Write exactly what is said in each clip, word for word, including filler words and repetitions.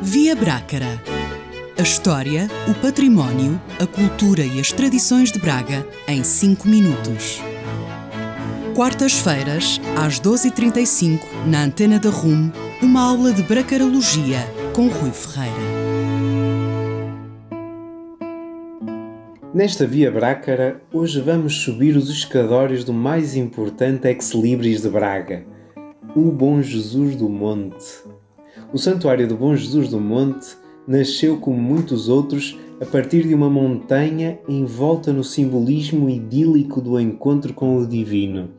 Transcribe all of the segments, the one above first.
Via Brácara. A história, o património, a cultura e as tradições de Braga em cinco minutos. Quartas-feiras, às doze e trinta e cinco, na Antena da R U M, uma aula de bracarologia com Rui Ferreira. Nesta Via Brácara, hoje vamos subir os escadórios do mais importante ex-libris de Braga, o Bom Jesus do Monte. O Santuário do Bom Jesus do Monte nasceu, como muitos outros, a partir de uma montanha envolta no simbolismo idílico do encontro com o divino.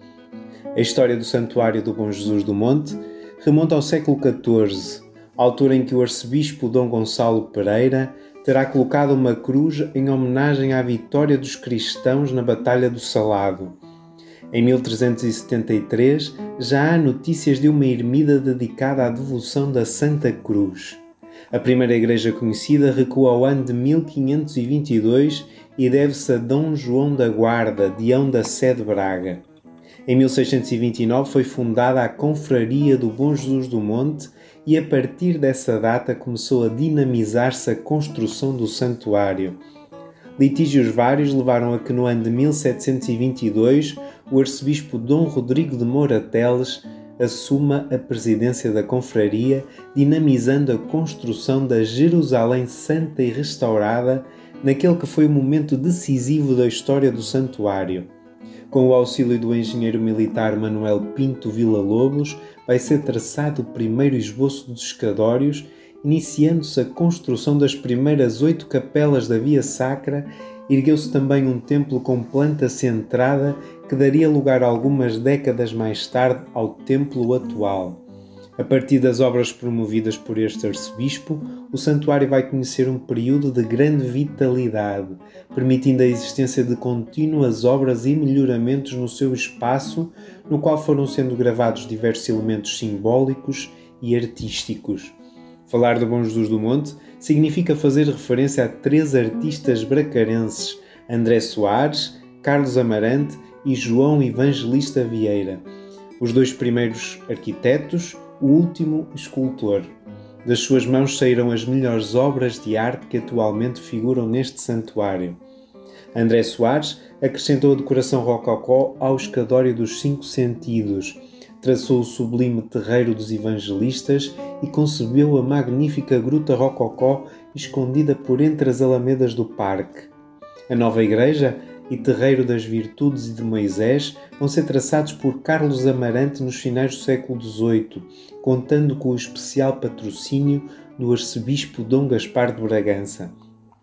A história do Santuário do Bom Jesus do Monte remonta ao século catorze, altura em que o arcebispo Dom Gonçalo Pereira terá colocado uma cruz em homenagem à vitória dos cristãos na Batalha do Salado. Em mil trezentos e setenta e três, já há notícias de uma ermida dedicada à devoção da Santa Cruz. A primeira igreja conhecida recua ao ano de mil quinhentos e vinte e dois e deve-se a Dom João da Guarda, deão da Sé de Braga. Em mil seiscentos e vinte e nove foi fundada a Confraria do Bom Jesus do Monte e a partir dessa data começou a dinamizar-se a construção do santuário. Litígios vários levaram a que no ano de mil setecentos e vinte e dois o arcebispo Dom Rodrigo de Moura Teles assuma a presidência da confraria, dinamizando a construção da Jerusalém Santa e restaurada naquele que foi o momento decisivo da história do santuário. Com o auxílio do engenheiro militar Manuel Pinto Villa-Lobos, vai ser traçado o primeiro esboço dos escadórios, iniciando-se a construção das primeiras oito capelas da Via Sacra. Ergueu-se também um templo com planta centrada que daria lugar algumas décadas mais tarde ao templo atual. A partir das obras promovidas por este arcebispo, o santuário vai conhecer um período de grande vitalidade, permitindo a existência de contínuas obras e melhoramentos no seu espaço, no qual foram sendo gravados diversos elementos simbólicos e artísticos. Falar do Bom Jesus do Monte significa fazer referência a três artistas bracarenses, André Soares, Carlos Amarante e João Evangelista Vieira. Os dois primeiros arquitetos, o último escultor. Das suas mãos saíram as melhores obras de arte que atualmente figuram neste santuário. André Soares acrescentou a decoração rococó ao escadório dos cinco sentidos, traçou o sublime terreiro dos evangelistas e concebeu a magnífica gruta rococó escondida por entre as alamedas do parque. A nova igreja e terreiro das virtudes e de Moisés vão ser traçados por Carlos Amarante nos finais do século dezoito, contando com o especial patrocínio do arcebispo Dom Gaspar de Bragança.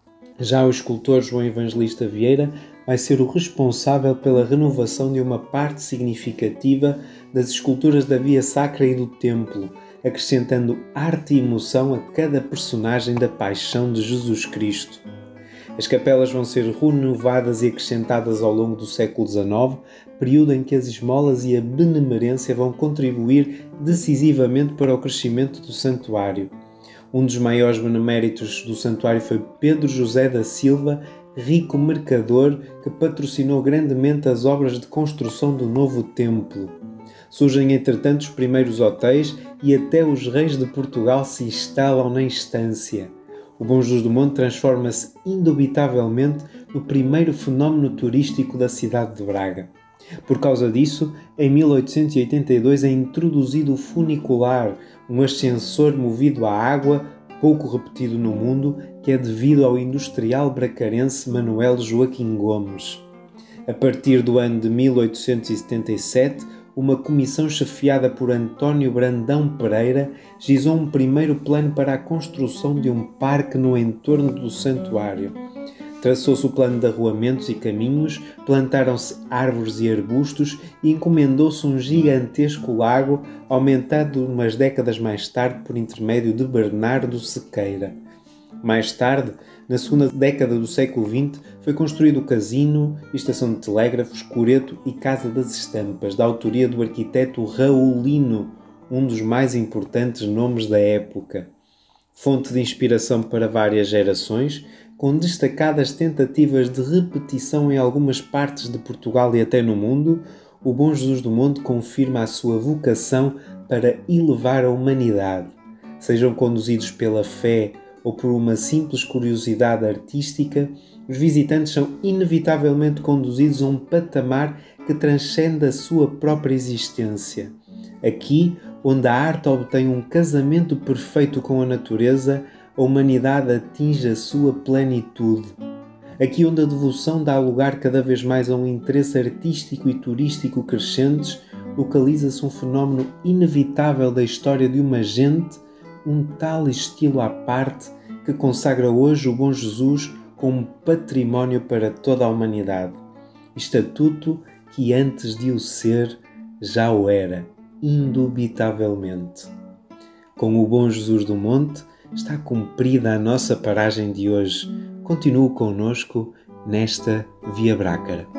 Já o escultor João Evangelista Vieira vai ser o responsável pela renovação de uma parte significativa das esculturas da Via Sacra e do Templo, acrescentando arte e emoção a cada personagem da Paixão de Jesus Cristo. As capelas vão ser renovadas e acrescentadas ao longo do século dezenove, período em que as esmolas e a benemerência vão contribuir decisivamente para o crescimento do santuário. Um dos maiores beneméritos do santuário foi Pedro José da Silva, rico mercador que patrocinou grandemente as obras de construção do novo templo. Surgem, entretanto, os primeiros hotéis e até os reis de Portugal se instalam na estância. O Bom Jesus do Monte transforma-se indubitavelmente no primeiro fenómeno turístico da cidade de Braga. Por causa disso, em mil oitocentos e oitenta e dois é introduzido o funicular, um ascensor movido à água, pouco repetido no mundo, que é devido ao industrial bracarense Manuel Joaquim Gomes. A partir do ano de mil oitocentos e setenta e sete, uma comissão chefiada por António Brandão Pereira gizou um primeiro plano para a construção de um parque no entorno do santuário. Traçou-se o plano de arruamentos e caminhos, plantaram-se árvores e arbustos e encomendou-se um gigantesco lago, aumentado umas décadas mais tarde por intermédio de Bernardo Sequeira. Mais tarde, na segunda década do século vinte, foi construído o casino, estação de telégrafos, coreto e Casa das Estampas, da autoria do arquiteto Raulino, um dos mais importantes nomes da época. Fonte de inspiração para várias gerações, com destacadas tentativas de repetição em algumas partes de Portugal e até no mundo, o Bom Jesus do Monte confirma a sua vocação para elevar a humanidade. Sejam conduzidos pela fé ou por uma simples curiosidade artística, os visitantes são inevitavelmente conduzidos a um patamar que transcende a sua própria existência. Aqui, onde a arte obtém um casamento perfeito com a natureza, a humanidade atinge a sua plenitude. Aqui onde a devoção dá lugar cada vez mais a um interesse artístico e turístico crescentes, localiza-se um fenómeno inevitável da história de uma gente, um tal estilo à parte que consagra hoje o Bom Jesus como património para toda a humanidade. Estatuto que antes de o ser, já o era, indubitavelmente. Com o Bom Jesus do Monte, está cumprida a nossa paragem de hoje. Continue connosco nesta Via Brácara.